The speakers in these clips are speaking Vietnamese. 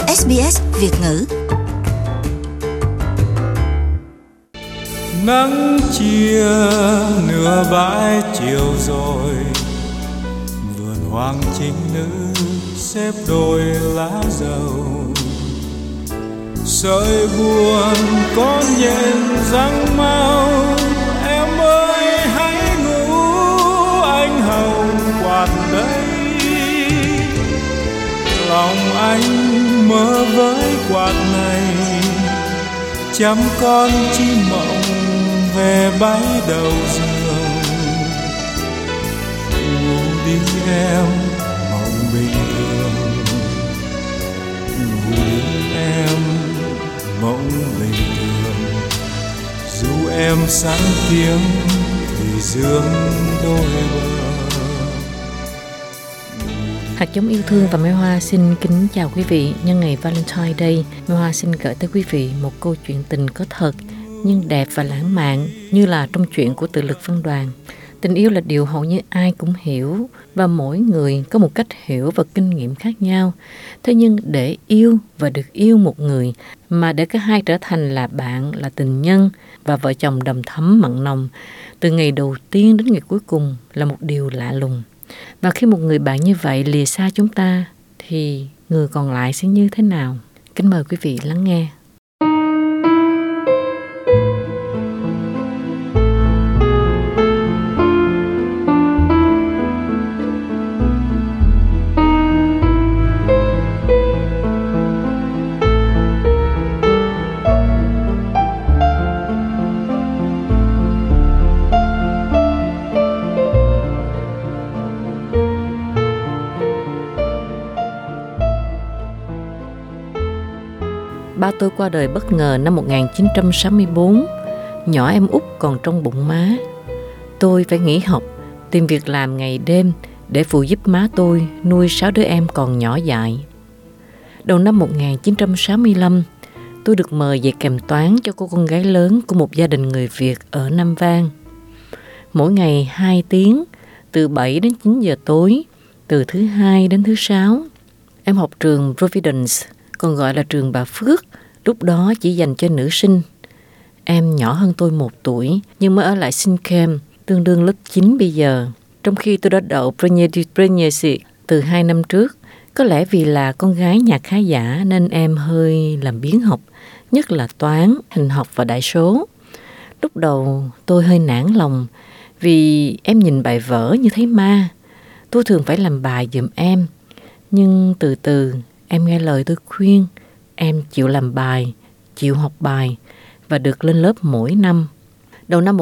SBS Việt ngữ. Nắng chia nửa bãi chiều rồi, vườn hoàng trinh nữ xếp đôi lá dầu. Sợi buồn con nhện răng mau, em ơi hãy ngủ, anh hồng quạt đây. Lòng anh mơ với quạt này, chăm con chim mộng về bãi đầu giường. Ngủ đi em mộng bình thường, ngủ đi em mộng bình thường. Dù em sáng tiếng thì dương đôi bờ. Hạt giống yêu thương và Mai Hoa xin kính chào quý vị. Nhân ngày Valentine Day, Mai Hoa xin gửi tới quý vị một câu chuyện tình có thật nhưng đẹp và lãng mạn, như là trong chuyện của Tự Lực Phân Đoàn. Tình yêu là điều hầu như ai cũng hiểu, và mỗi người có một cách hiểu và kinh nghiệm khác nhau. Thế nhưng để yêu và được yêu một người, mà để cả hai trở thành là bạn, là tình nhân và vợ chồng đầm thắm mặn nồng, từ ngày đầu tiên đến ngày cuối cùng là một điều lạ lùng. Và khi một người bạn như vậy lìa xa chúng ta, thì người còn lại sẽ như thế nào? Kính mời quý vị lắng nghe. Ba tôi qua đời bất ngờ năm 1964, nhỏ em út còn trong bụng má. Tôi phải nghỉ học, tìm việc làm ngày đêm để phụ giúp má tôi nuôi 6 đứa em còn nhỏ dại. Đầu năm 1965, tôi được mời về kèm toán cho cô con gái lớn của một gia đình người Việt ở Nam Vang. Mỗi ngày 2 tiếng, từ 7 đến 9 giờ tối, từ thứ Hai đến thứ Sáu. Em học trường Providence, còn gọi là trường Bà Phước, lúc đó chỉ dành cho nữ sinh. Em nhỏ hơn tôi 1 tuổi, nhưng mới ở lại sinh camp, tương đương lớp 9 bây giờ. Trong khi tôi đã đậu Premier từ 2 năm trước. Có lẽ vì là con gái nhà khá giả nên em hơi làm biếng học, nhất là toán, hình học và đại số. Lúc đầu tôi hơi nản lòng, vì em nhìn bài vở như thấy ma. Tôi thường phải làm bài giùm em, nhưng từ từ em nghe lời tôi khuyên, em chịu làm bài, chịu học bài và được lên lớp mỗi năm. Đầu năm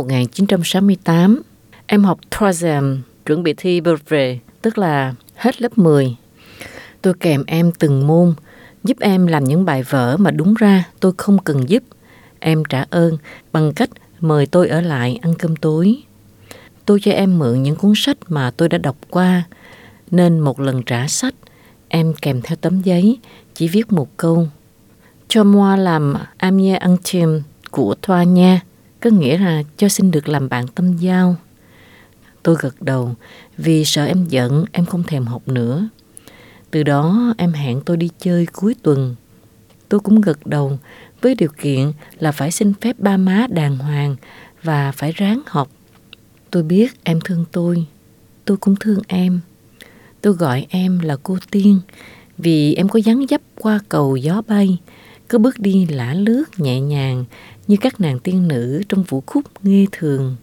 1968, em học troisième, chuẩn bị thi brevet, tức là hết lớp 10. Tôi kèm em từng môn, giúp em làm những bài vở mà đúng ra tôi không cần giúp. Em trả ơn bằng cách mời tôi ở lại ăn cơm tối. Tôi cho em mượn những cuốn sách mà tôi đã đọc qua, nên một lần trả sách, em kèm theo tấm giấy, chỉ viết một câu: cho moi làm ami intime của toi nha, có nghĩa là cho xin được làm bạn tâm giao. Tôi gật đầu, vì sợ em giận, em không thèm học nữa. Từ đó em hẹn tôi đi chơi cuối tuần. Tôi cũng gật đầu, với điều kiện là phải xin phép ba má đàng hoàng và phải ráng học. Tôi biết em thương tôi cũng thương em. Tôi gọi em là cô Tiên, vì em có dáng dấp qua cầu gió bay, cứ bước đi lả lướt nhẹ nhàng như các nàng tiên nữ trong vũ khúc nghê thường.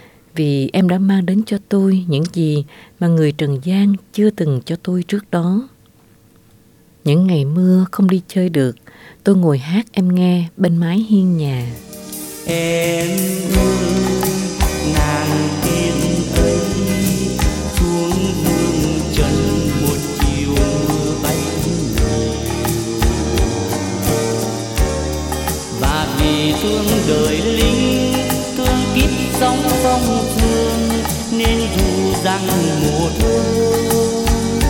Vì em đã mang đến cho tôi những gì mà người trần gian chưa từng cho tôi trước đó. Những ngày mưa không đi chơi được, tôi ngồi hát em nghe bên mái hiên nhà. Em ơi, nàng tiên ấy, xuống hương trần một chiều mưa bay nhiều. Và vì thương đời lính, thương kiếp sóng phong phương, nên dù rằng mùa đông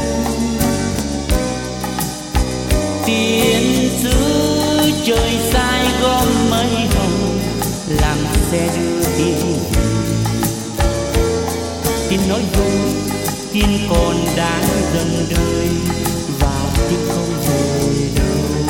tiên sứ trời sai gom mây hồng, làm xe đưa tiên. Tiên nói rồi, tiên còn đang dần đời, và tiên không về đâu.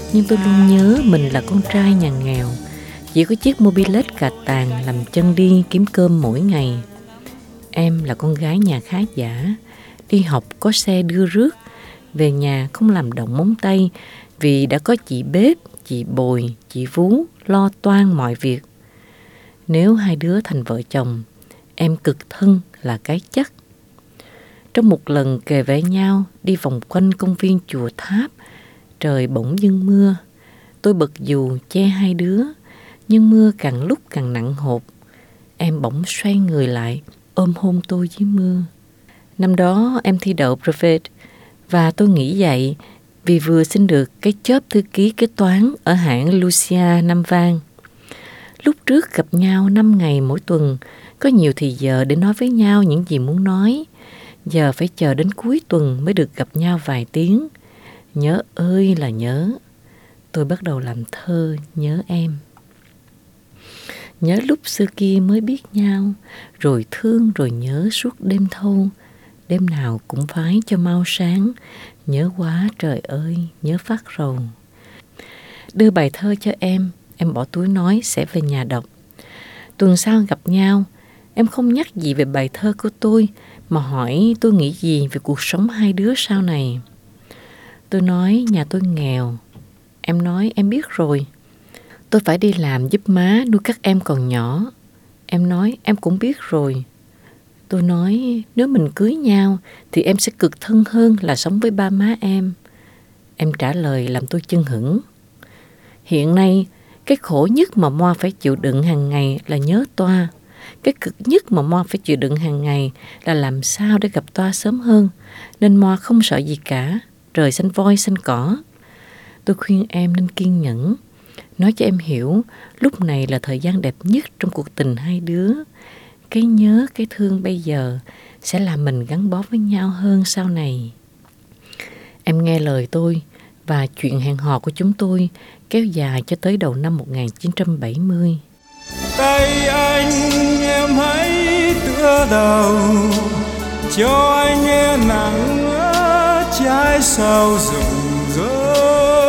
Nhưng tôi luôn nhớ mình là con trai nhà nghèo, chỉ có chiếc mobilette cà tàng làm chân đi kiếm cơm mỗi ngày. Em là con gái nhà khá giả, đi học có xe đưa rước, về nhà không làm động móng tay vì đã có chị bếp, chị Bồi, chị Vú lo toan mọi việc. Nếu hai đứa thành vợ chồng, em cực thân là cái chắc. Trong một lần kề vai nhau đi vòng quanh công viên chùa Tháp, trời bỗng dưng mưa. Tôi bật dù che hai đứa, nhưng mưa càng lúc càng nặng hột. Em bỗng xoay người lại, ôm hôn tôi dưới mưa. Năm đó em thi đậu private và tôi nghỉ dạy vì vừa xin được cái job thư ký kế toán ở hãng Lucia Nam Vang. Lúc trước gặp nhau 5 ngày mỗi tuần, có nhiều thì giờ để nói với nhau những gì muốn nói. Giờ phải chờ đến cuối tuần mới được gặp nhau vài tiếng. Nhớ ơi là nhớ. Tôi bắt đầu làm thơ nhớ em. Nhớ lúc xưa kia mới biết nhau, rồi thương rồi nhớ suốt đêm thâu. Đêm nào cũng phái cho mau sáng, nhớ quá trời ơi, nhớ phát rầu. Đưa bài thơ cho em bỏ túi nói sẽ về nhà đọc. Tuần sau gặp nhau, em không nhắc gì về bài thơ của tôi, mà hỏi tôi nghĩ gì về cuộc sống hai đứa sau này. Tôi nói nhà tôi nghèo. Em nói em biết rồi. Tôi phải đi làm giúp má nuôi các em còn nhỏ. Em nói em cũng biết rồi. Tôi nói nếu mình cưới nhau thì em sẽ cực thân hơn là sống với ba má em. Em trả lời làm tôi chưng hửng. Hiện nay, cái khổ nhất mà Moa phải chịu đựng hàng ngày là nhớ Toa. Cái cực nhất mà Moa phải chịu đựng hàng ngày là làm sao để gặp Toa sớm hơn. Nên Moa không sợ gì cả, trời xanh voi xanh cỏ. Tôi khuyên em nên kiên nhẫn, nói cho em hiểu lúc này là thời gian đẹp nhất trong cuộc tình hai đứa. Cái nhớ, cái thương bây giờ sẽ làm mình gắn bó với nhau hơn sau này. Em nghe lời tôi và chuyện hẹn hò của chúng tôi kéo dài cho tới đầu năm 1970. Tay anh em hãy tựa đầu, cho anh nghe nắng trái sao rụng rơi.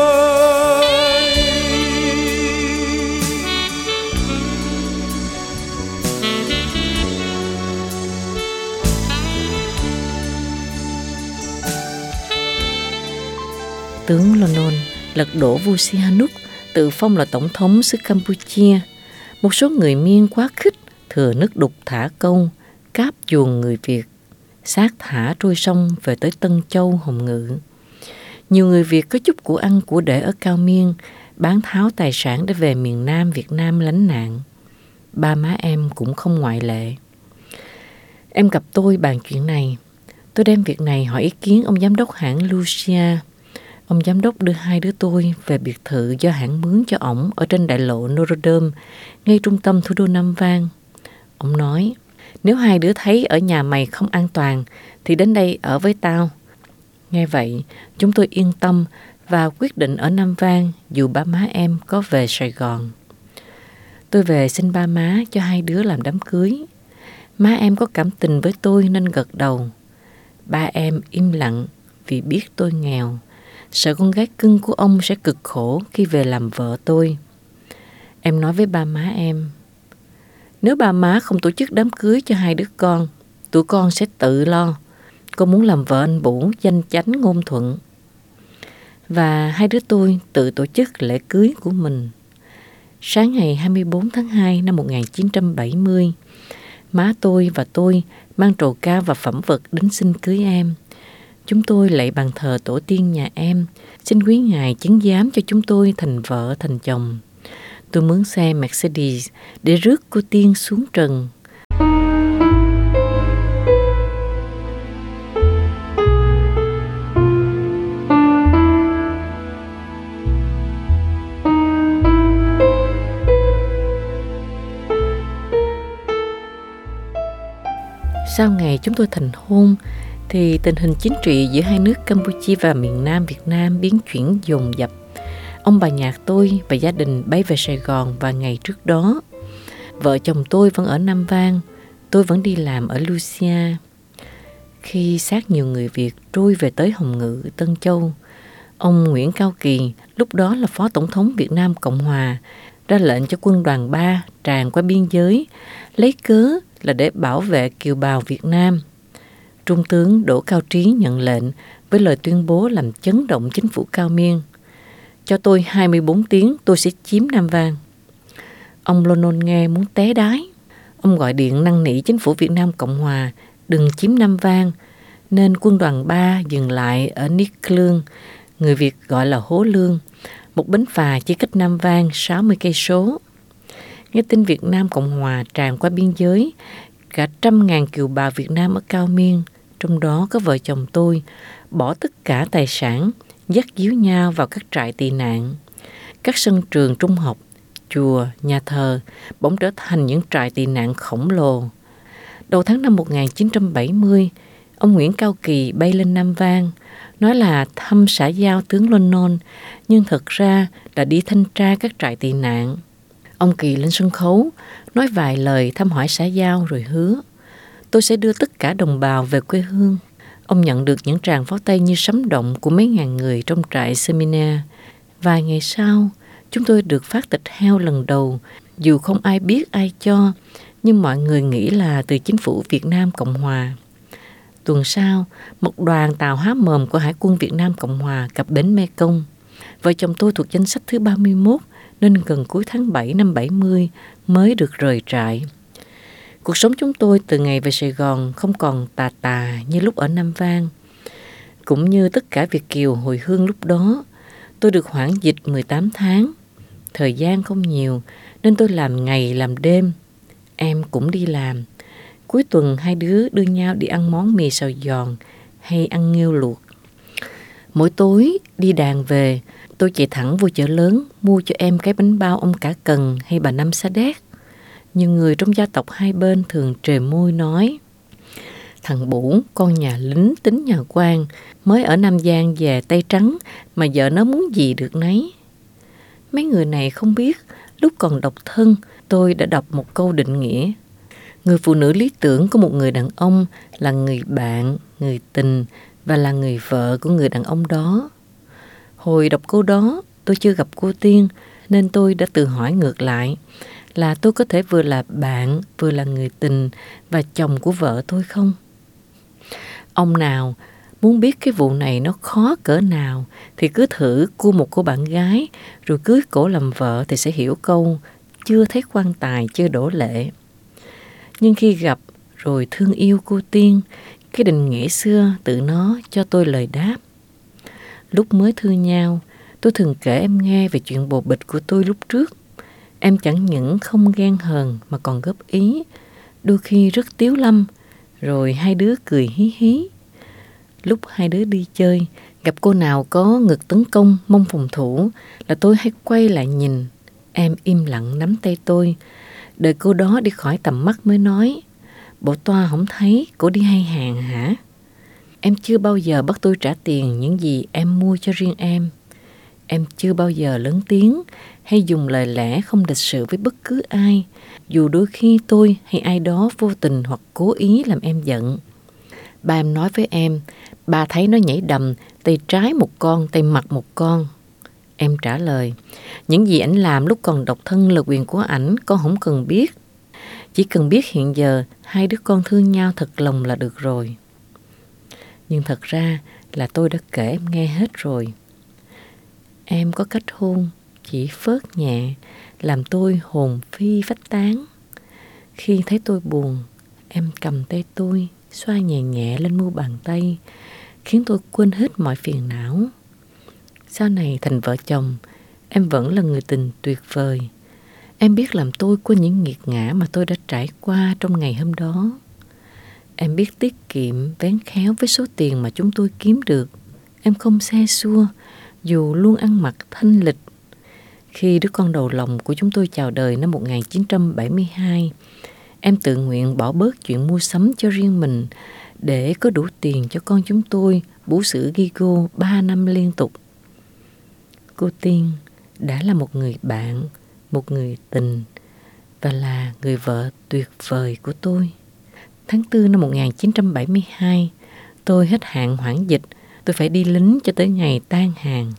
Tướng Lon lật đổ vua Sihanouk, tự phong là tổng thống xứ Campuchia. Một số người Miên quá khích, thừa nước đục thả câu, cáp chuồng người Việt, xác thả trôi sông về tới Tân Châu Hồng Ngự. Nhiều người Việt có chút của ăn của để ở Cao Miên, bán tháo tài sản để về miền Nam Việt Nam lánh nạn. Ba má em cũng không ngoại lệ. Em gặp tôi bàn chuyện này. Tôi đem việc này hỏi ý kiến ông giám đốc hãng Lucia. Ông giám đốc đưa hai đứa tôi về biệt thự do hãng mướn cho ổng ở trên đại lộ Norodom, ngay trung tâm thủ đô Nam Vang. Ông nói, nếu hai đứa thấy ở nhà mày không an toàn thì đến đây ở với tao. Nghe vậy, chúng tôi yên tâm và quyết định ở Nam Vang dù ba má em có về Sài Gòn. Tôi về xin ba má cho hai đứa làm đám cưới. Má em có cảm tình với tôi nên gật đầu. Ba em im lặng vì biết tôi nghèo, sợ con gái cưng của ông sẽ cực khổ khi về làm vợ tôi. Em nói với ba má em, nếu ba má không tổ chức đám cưới cho hai đứa con, tụi con sẽ tự lo. Con muốn làm vợ anh Bủ danh chánh ngôn thuận. Và hai đứa tôi tự tổ chức lễ cưới của mình. Sáng ngày 24 tháng 2 năm 1970, má tôi và tôi mang trầu cao và phẩm vật đến xin cưới em. Chúng tôi lạy bàn thờ tổ tiên nhà em, xin quý ngài chứng giám cho chúng tôi thành vợ thành chồng. Tôi mướn xe Mercedes để rước cô tiên xuống trần. Sau ngày chúng tôi thành hôn, thì tình hình chính trị giữa hai nước Campuchia và miền Nam Việt Nam biến chuyển dồn dập. Ông bà nhạc tôi và gia đình bay về Sài Gòn vài ngày trước đó. Vợ chồng tôi vẫn ở Nam Vang, tôi vẫn đi làm ở Lucia. Khi xác nhiều người Việt trôi về tới Hồng Ngự, Tân Châu, Ông Nguyễn Cao Kỳ, lúc đó là Phó Tổng thống Việt Nam Cộng Hòa, ra lệnh cho quân đoàn 3 tràn qua biên giới, lấy cớ là để bảo vệ kiều bào Việt Nam. Trung tướng Đỗ Cao Trí nhận lệnh với lời tuyên bố làm chấn động chính phủ Cao Miên. Cho tôi 24 tiếng tôi sẽ chiếm Nam Vang. Ông Lô Nôn nghe muốn té đái. Ông gọi điện năn nỉ chính phủ Việt Nam Cộng Hòa đừng chiếm Nam Vang, nên quân đoàn 3 dừng lại ở Nick Lương, người Việt gọi là Hố Lương, một bến phà chỉ cách Nam Vang 60 cây số. Nghe tin Việt Nam Cộng Hòa tràn qua biên giới, cả 100.000 kiều bào Việt Nam ở Cao Miên, trong đó có vợ chồng tôi, bỏ tất cả tài sản, dắt díu nhau vào các trại tị nạn. Các sân trường trung học, chùa, nhà thờ bỗng trở thành những trại tị nạn khổng lồ. Đầu tháng năm 1970, ông Nguyễn Cao Kỳ bay lên Nam Vang, nói là thăm xã giao tướng Lon Non, nhưng thật ra là đi thanh tra các trại tị nạn. Ông Kỳ lên sân khấu, nói vài lời thăm hỏi xã giao rồi hứa: tôi sẽ đưa tất cả đồng bào về quê hương. Ông nhận được những tràng pháo tay như sấm động của mấy ngàn người trong trại Seminaire. Vài ngày sau, chúng tôi được phát thịt heo lần đầu, dù không ai biết ai cho, nhưng mọi người nghĩ là từ chính phủ Việt Nam Cộng Hòa. Tuần sau, một đoàn tàu há mồm của Hải quân Việt Nam Cộng Hòa cập bến Mekong. Vợ chồng tôi thuộc danh sách thứ 31, nên gần cuối tháng 7 năm 70 mới được rời trại. Cuộc sống chúng tôi từ ngày về Sài Gòn không còn tà tà như lúc ở Nam Vang. Cũng như tất cả Việt kiều hồi hương lúc đó, tôi được hoãn dịch 18 tháng. Thời gian không nhiều nên tôi làm ngày làm đêm. Em cũng đi làm. Cuối tuần hai đứa đưa nhau đi ăn món mì xào giòn hay ăn nghêu luộc. Mỗi tối đi đàn về, tôi chạy thẳng vô chợ lớn mua cho em cái bánh bao ông Cả Cần hay bà Năm Sa Đéc. Nhiều người trong gia tộc hai bên thường trề môi nói: thằng Bủ, con nhà lính tính nhà quan, mới ở Nam Giang về Tây Trắng mà vợ nó muốn gì được nấy. Mấy người này không biết, lúc còn độc thân, tôi đã đọc một câu định nghĩa: người phụ nữ lý tưởng của một người đàn ông là người bạn, người tình và là người vợ của người đàn ông đó. Hồi đọc câu đó, tôi chưa gặp cô Tiên, nên tôi đã tự hỏi ngược lại là tôi có thể vừa là bạn, vừa là người tình và chồng của vợ tôi không? Ông nào muốn biết cái vụ này nó khó cỡ nào thì cứ thử cua một cô bạn gái rồi cưới cổ làm vợ thì sẽ hiểu câu chưa thấy quan tài chưa đổ lệ. Nhưng khi gặp rồi thương yêu cô Tiên, cái định nghĩa xưa tự nó cho tôi lời đáp. Lúc mới thương nhau, tôi thường kể em nghe về chuyện bồ bịch của tôi lúc trước. Em chẳng những không ghen hờn mà còn góp ý, đôi khi rất tiếu lâm, rồi hai đứa cười hí hí. Lúc hai đứa đi chơi, gặp cô nào có ngực tấn công, mông phòng thủ là tôi hay quay lại nhìn. Em im lặng nắm tay tôi, đợi cô đó đi khỏi tầm mắt mới nói: bộ toa không thấy, cô đi hay hàng hả? Em chưa bao giờ bắt tôi trả tiền những gì em mua cho riêng em. Em chưa bao giờ lớn tiếng hay dùng lời lẽ không lịch sự với bất cứ ai, dù đôi khi tôi hay ai đó vô tình hoặc cố ý làm em giận. Ba em nói với em, ba thấy nó nhảy đầm, tay trái một con, tay mặt một con. Em trả lời, những gì ảnh làm lúc còn độc thân là quyền của ảnh, con không cần biết. Chỉ cần biết hiện giờ hai đứa con thương nhau thật lòng là được rồi. Nhưng thật ra là tôi đã kể em nghe hết rồi. Em có cách hôn chỉ phớt nhẹ, làm tôi hồn phi phách tán. Khi thấy tôi buồn, em cầm tay tôi, xoa nhẹ nhẹ lên mu bàn tay, khiến tôi quên hết mọi phiền não. Sau này thành vợ chồng, em vẫn là người tình tuyệt vời. Em biết làm tôi quên những nghiệt ngã mà tôi đã trải qua trong ngày hôm đó. Em biết tiết kiệm, vén khéo với số tiền mà chúng tôi kiếm được. Em không xe xua, dù luôn ăn mặc thanh lịch. Khi đứa con đầu lòng của chúng tôi chào đời năm 1972, em tự nguyện bỏ bớt chuyện mua sắm cho riêng mình để có đủ tiền cho con chúng tôi bú sữa Gigo 3 năm liên tục. Cô Tiên đã là một người bạn, một người tình và là người vợ tuyệt vời của tôi. Tháng 4 năm 1972, tôi hết hạn hoãn dịch tôi phải đi lính cho tới ngày tan hàng.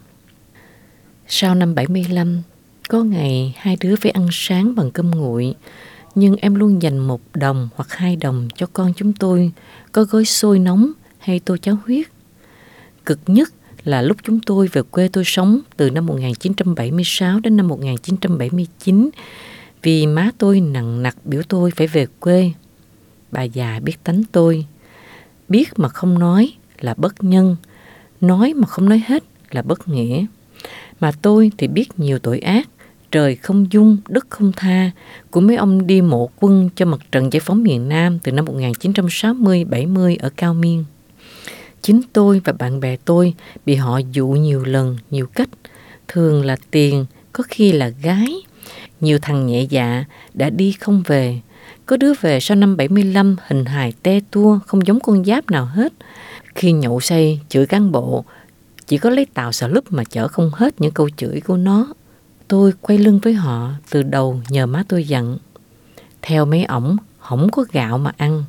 Sau năm 75, có ngày hai đứa phải ăn sáng bằng cơm nguội, nhưng em luôn dành 1 đồng hoặc 2 đồng cho con chúng tôi có gói xôi nóng hay tô cháo huyết. Cực nhất là lúc chúng tôi về quê tôi sống từ năm 1976 đến năm 1979, vì má tôi nằng nặc biểu tôi phải về quê. Bà già biết tánh tôi, biết mà không nói là bất nhân, nói mà không nói hết là bất nghĩa. Mà tôi thì biết nhiều tội ác, trời không dung, đất không tha của mấy ông đi mộ quân cho mặt trận giải phóng miền Nam từ năm 1960-70 ở Cao Miên. Chính tôi và bạn bè tôi bị họ dụ nhiều lần, nhiều cách, thường là tiền, có khi là gái. Nhiều thằng nhẹ dạ đã đi không về. Có đứa về sau năm 75 hình hài te tua, không giống con giáp nào hết. Khi nhậu say chửi cán bộ, chỉ có lấy tàu xà lúp mà chở không hết những câu chửi của nó. Tôi quay lưng với họ từ đầu nhờ má tôi dặn. Theo mấy ổng, không có gạo mà ăn.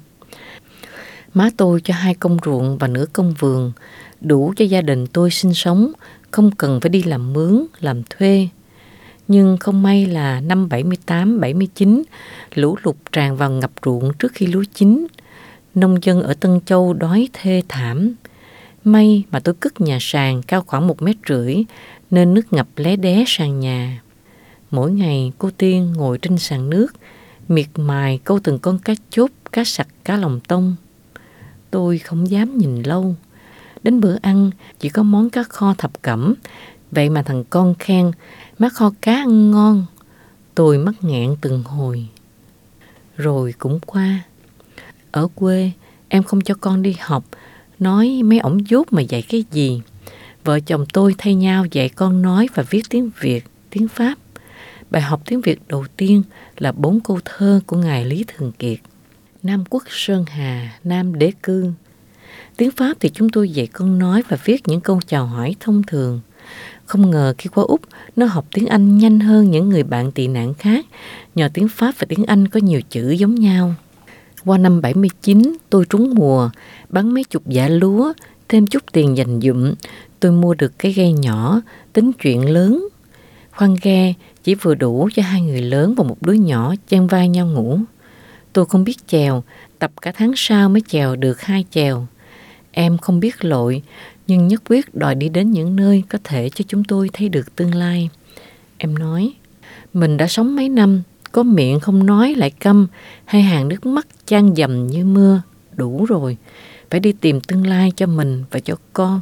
Má tôi cho 2 công ruộng và nửa công vườn, đủ cho gia đình tôi sinh sống, không cần phải đi làm mướn, làm thuê. Nhưng không may là năm 78-79, lũ lụt tràn vào ngập ruộng trước khi lúa chín. Nông dân ở Tân Châu đói thê thảm. May mà tôi cất nhà sàn cao khoảng 1,5 mét, nên nước ngập lé đé sàn nhà. Mỗi ngày cô Tiên ngồi trên sàn nước, miệt mài câu từng con cá chốt, cá sặc, cá lòng tông. Tôi không dám nhìn lâu. Đến bữa ăn chỉ có món cá kho thập cẩm, vậy mà thằng con khen má kho cá ăn ngon. Tôi mắc nghẹn từng hồi. Rồi cũng qua. Ở quê em không cho con đi học, nói mấy ổng dốt mà dạy cái gì. Vợ chồng tôi thay nhau dạy con nói và viết tiếng Việt, tiếng Pháp. Bài học tiếng Việt đầu tiên là 4 câu thơ của ngài Lý Thường Kiệt. Nam quốc sơn hà, Nam đế cư. Tiếng Pháp thì chúng tôi dạy con nói và viết những câu chào hỏi thông thường. Không ngờ khi qua Úc, nó học tiếng Anh nhanh hơn những người bạn tị nạn khác, nhờ tiếng Pháp và tiếng Anh có nhiều chữ giống nhau. Qua năm 79, tôi trúng mùa, bán mấy chục giã lúa, thêm chút tiền dành dụm, tôi mua được cái ghe nhỏ, tính chuyện lớn. Khoan ghe chỉ vừa đủ cho 2 người lớn và một đứa nhỏ chan vai nhau ngủ. Tôi không biết chèo, tập cả tháng sau mới chèo được 2 chèo. Em không biết lội, nhưng nhất quyết đòi đi đến những nơi có thể cho chúng tôi thấy được tương lai. Em nói, mình đã sống mấy năm, có miệng không nói lại câm, 2 hàng nước mắt chan dầm như mưa, đủ rồi, phải đi tìm tương lai cho mình và cho con.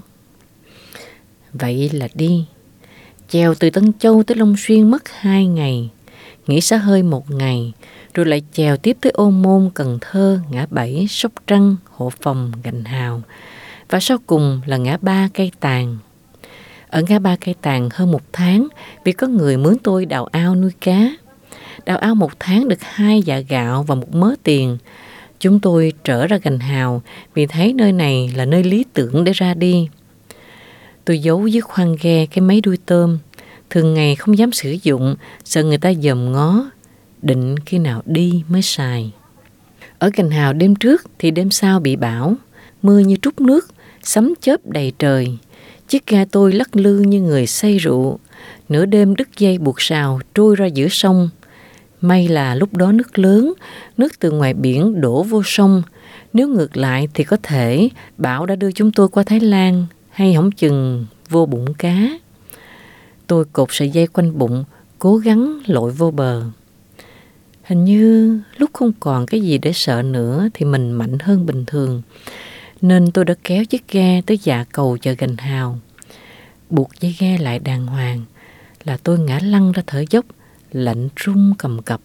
Vậy là đi. Chèo từ Tân Châu tới Long Xuyên mất 2 ngày, nghỉ xả hơi 1 ngày, rồi lại chèo tiếp tới Ô Môn, Cần Thơ, Ngã Bảy, Sóc Trăng, Hộ Phòng, Gành Hào, và sau cùng là ngã ba Cây Tàn. Ở ngã ba Cây Tàn hơn 1 tháng vì có người mướn tôi đào ao nuôi cá. Đào ao 1 tháng được 2 dạ gạo và 1 mớ tiền. Chúng tôi trở ra Gành Hào vì thấy nơi này là nơi lý tưởng để ra đi. Tôi giấu dưới khoang ghe cái máy đuôi tôm, thường ngày không dám sử dụng, sợ người ta dòm ngó, định khi nào đi mới xài. Ở Gành Hào đêm trước thì đêm sau bị bão, mưa như trút nước, sấm chớp đầy trời. Chiếc ghe tôi lắc lư như người say rượu, nửa đêm đứt dây buộc sào trôi ra giữa sông. May là lúc đó nước lớn, nước từ ngoài biển đổ vô sông. Nếu ngược lại thì có thể bão đã đưa chúng tôi qua Thái Lan, hay hỏng chừng vô bụng cá. Tôi cột sợi dây quanh bụng, cố gắng lội vô bờ. Hình như lúc không còn cái gì để sợ nữa thì mình mạnh hơn bình thường, nên tôi đã kéo chiếc ghe tới dạ cầu chợ Gành Hào. Buộc dây ghe lại đàng hoàng là tôi ngã lăn ra thở dốc, lạnh run cầm cập.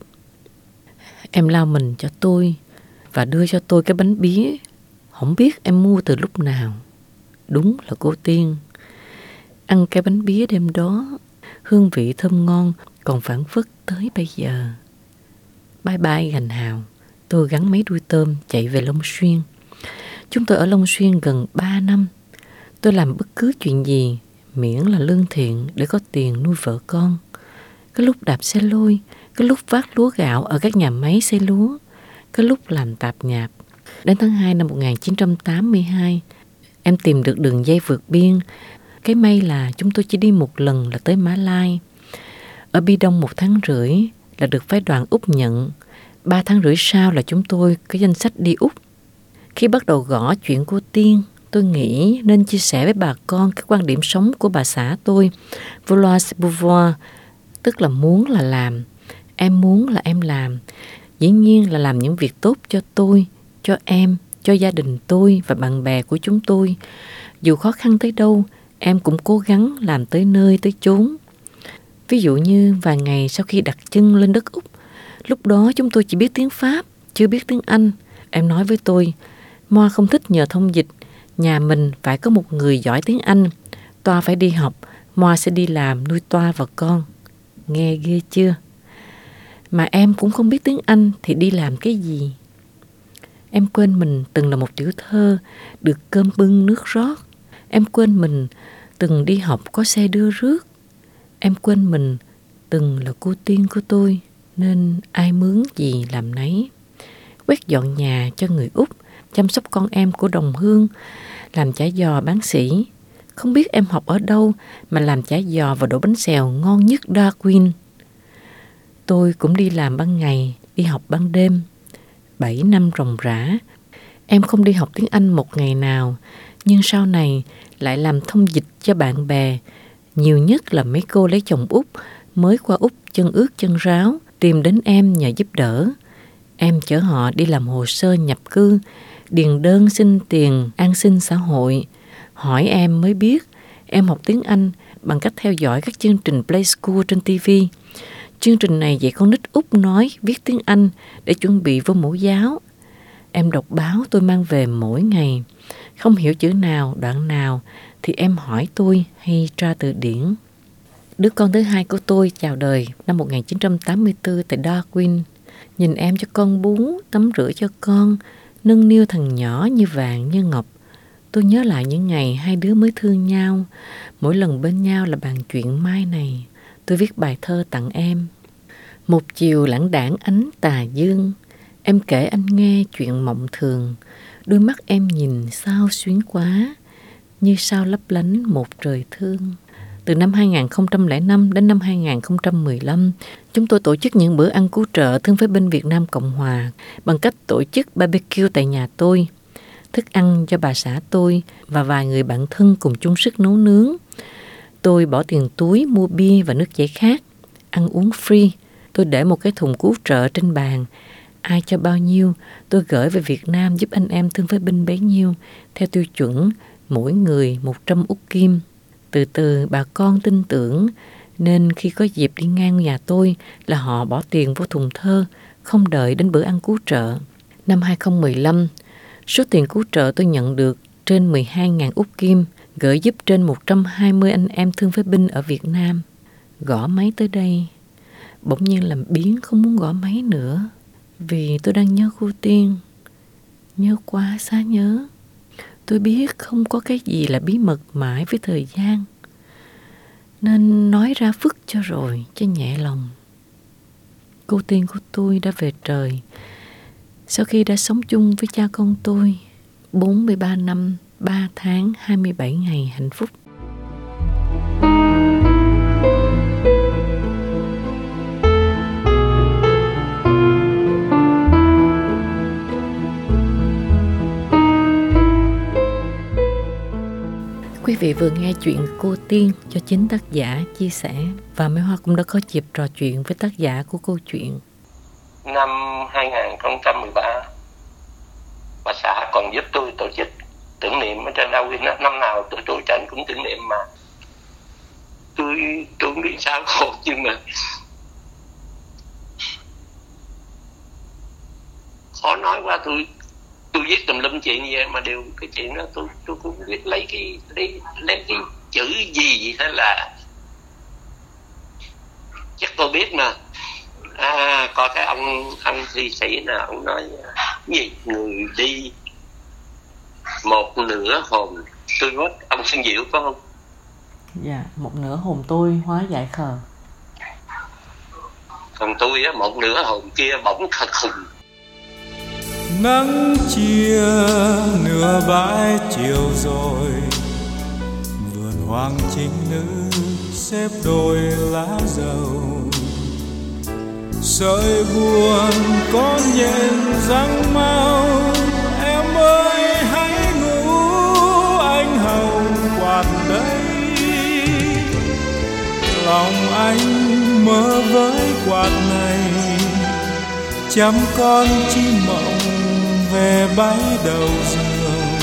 Em lau mình cho tôi và đưa cho tôi cái bánh bía, không biết em mua từ lúc nào. Đúng là cô Tiên. Ăn cái bánh bía đêm đó, hương vị thơm ngon còn phảng phất tới bây giờ. Bye bye Gành Hào. Tôi gắn mấy đuôi tôm chạy về Long Xuyên. Chúng tôi ở Long Xuyên gần 3 năm. Tôi làm bất cứ chuyện gì miễn là lương thiện để có tiền nuôi vợ con. Cái lúc đạp xe lôi, cái lúc vác lúa gạo ở các nhà máy xay lúa, cái lúc làm tạp nhạp. Đến tháng 2 năm 1982, em tìm được đường dây vượt biên. Cái may là chúng tôi chỉ đi một lần là tới Mã Lai. Ở Bi Đông 1 tháng rưỡi là được phái đoàn Úc nhận. 3 tháng rưỡi sau là chúng tôi có danh sách đi Úc. Khi bắt đầu gõ chuyện cô Tiên, tôi nghĩ nên chia sẻ với bà con cái quan điểm sống của bà xã tôi. Vouloir c'est pouvoir, tức là muốn là làm. Em muốn là em làm. Dĩ nhiên là làm những việc tốt cho tôi, cho em, cho gia đình tôi và bạn bè của chúng tôi. Dù khó khăn tới đâu, em cũng cố gắng làm tới nơi tới chốn. Ví dụ như vài ngày sau khi đặt chân lên đất Úc, lúc đó chúng tôi chỉ biết tiếng Pháp, chưa biết tiếng Anh. Em nói với tôi, Moa không thích nhờ thông dịch, nhà mình phải có một người giỏi tiếng Anh. Toa phải đi học, Moa sẽ đi làm nuôi Toa và con. Nghe ghê chưa? Mà em cũng không biết tiếng Anh thì đi làm cái gì? Em quên mình từng là một tiểu thơ, được cơm bưng nước rót. Em quên mình từng đi học có xe đưa rước. Em quên mình từng là cô Tiên của tôi, nên ai mướn gì làm nấy. Quét dọn nhà cho người Úc, chăm sóc con em của đồng hương, làm chả giò bán sỉ. Không biết em học ở đâu mà làm chả giò và đổ bánh xèo ngon nhất Darwin. Tôi cũng đi làm ban ngày, đi học ban đêm. 7 năm ròng rã. Em không đi học tiếng Anh một ngày nào, nhưng sau này lại làm thông dịch cho bạn bè. Nhiều nhất là mấy cô lấy chồng Úc, mới qua Úc chân ướt chân ráo, tìm đến em nhờ giúp đỡ. Em chở họ đi làm hồ sơ nhập cư, điền đơn xin tiền an sinh xã hội. Hỏi em mới biết em học tiếng Anh bằng cách theo dõi các chương trình Play School trên TV. Chương trình này dạy con nít Úc nói, viết tiếng Anh để chuẩn bị vô mẫu giáo. Em đọc báo tôi mang về mỗi ngày. Không hiểu chữ nào, đoạn nào thì em hỏi tôi hay tra từ điển. Đứa con thứ hai của tôi chào đời năm 1984 tại Darwin. Nhìn em cho con bú, tắm rửa cho con, nâng niu thằng nhỏ như vàng như ngọc. Tôi nhớ lại những ngày hai đứa mới thương nhau. Mỗi lần bên nhau là bàn chuyện mai này. Tôi viết bài thơ tặng em. Một chiều lãng đãng ánh tà dương, em kể anh nghe chuyện mộng thường. Đôi mắt em nhìn sao xuyến quá, như sao lấp lánh một trời thương. Từ năm 2005 đến năm 2015, chúng tôi tổ chức những bữa ăn cứu trợ thương phế binh Việt Nam Cộng Hòa bằng cách tổ chức barbecue tại nhà tôi. Thức ăn cho bà xã tôi và vài người bạn thân cùng chung sức nấu nướng. Tôi bỏ tiền túi mua bia và nước giải khát, ăn uống free. Tôi để một cái thùng cứu trợ trên bàn. Ai cho bao nhiêu, tôi gửi về Việt Nam giúp anh em thương phế binh bấy nhiêu, theo tiêu chuẩn mỗi người 100 Úc Kim. Từ từ bà con tin tưởng, nên khi có dịp đi ngang nhà tôi là họ bỏ tiền vô thùng thơ, không đợi đến bữa ăn cứu trợ. Năm 2015, số tiền cứu trợ tôi nhận được trên 12.000 Úc Kim, gửi giúp trên 120 anh em thương phế binh ở Việt Nam. Gõ máy tới đây, bỗng nhiên làm biếng không muốn gõ máy nữa, vì tôi đang nhớ cô Tiên. Nhớ quá xa nhớ. Tôi biết không có cái gì là bí mật mãi với thời gian, nên nói ra phức cho rồi, cho nhẹ lòng. Cô Tiên của tôi đã về trời sau khi đã sống chung với cha con tôi 43 năm, 3 tháng, 27 ngày hạnh phúc. Quý vị vừa nghe chuyện cô Tiên do chính tác giả chia sẻ, và Mai Hoa cũng đã có dịp trò chuyện với tác giả của câu chuyện. Năm 2013, bà xã còn giúp tôi tổ chức tưởng niệm ở trên Darwin. Năm nào tụi tôi tranh cũng tưởng niệm mà. Tôi không biết sao khổ, nhưng mà khó nói quá. Tôi viết tùm lum chuyện vậy mà đều cái chuyện đó tôi cũng biết lấy cái chữ gì, hay là chắc tôi biết mà. Có cái ông thi sĩ nào ông nói gì, người đi một nửa hồn. Tôi nói ông Xuân Diệu có không? Dạ, một nửa hồn tôi hóa dại khờ. Còn tôi á, một nửa hồn kia bỗng thật khùng. nắng chia nửa bãi chiều rồi, vườn hoàng trinh nữ xếp đôi lá dầu, sợi buồn con nhện răng mau. Em ơi hãy ngủ, anh hồng quạt đây, lòng anh mơ với quạt này, chăm con chim mộng về bãi đầu giường.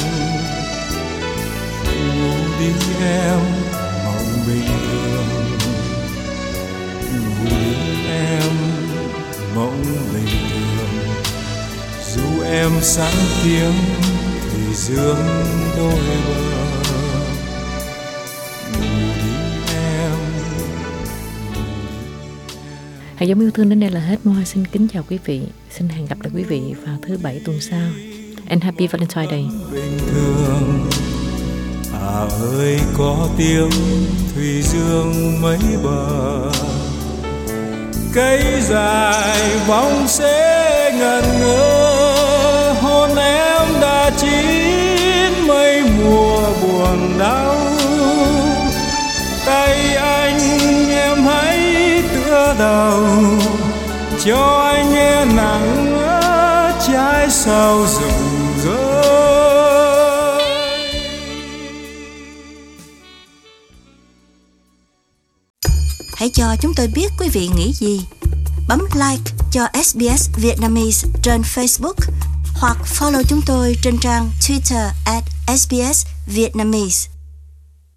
Ngủ đi em mộng bình thường, ngủ đi em mộng bình thường, dù em sáng tiếng thì dương đôi bờ. Hạt giống yêu thương đến đây là hết. Hoa xin kính chào quý vị. Xin hẹn gặp lại quý vị vào thứ Bảy tuần sau. And happy Valentine's Day. Bình thường, à ơi có tiếng thủy dương mấy bờ, cây dài bóng sẽ ngẩn ngơ, hôn em đã chín mấy mùa buồn đau. Tay anh em hãy tựa đầu, cho anh nghe nắng trái sau rụng rơi. Hãy cho chúng tôi biết quý vị nghĩ gì. Bấm like cho SBS Vietnamese trên Facebook hoặc follow chúng tôi trên trang Twitter @SBS Vietnamese.